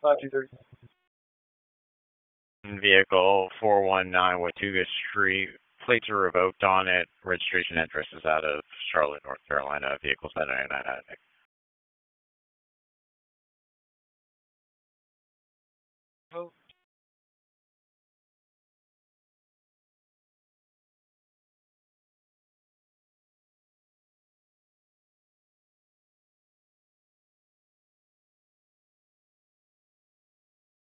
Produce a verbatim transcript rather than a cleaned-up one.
five two three. Vehicle four one nine Watauga Street. Plates are revoked on it. Registration address is out of Charlotte, North Carolina. Vehicle seven ninety-nine. Oh.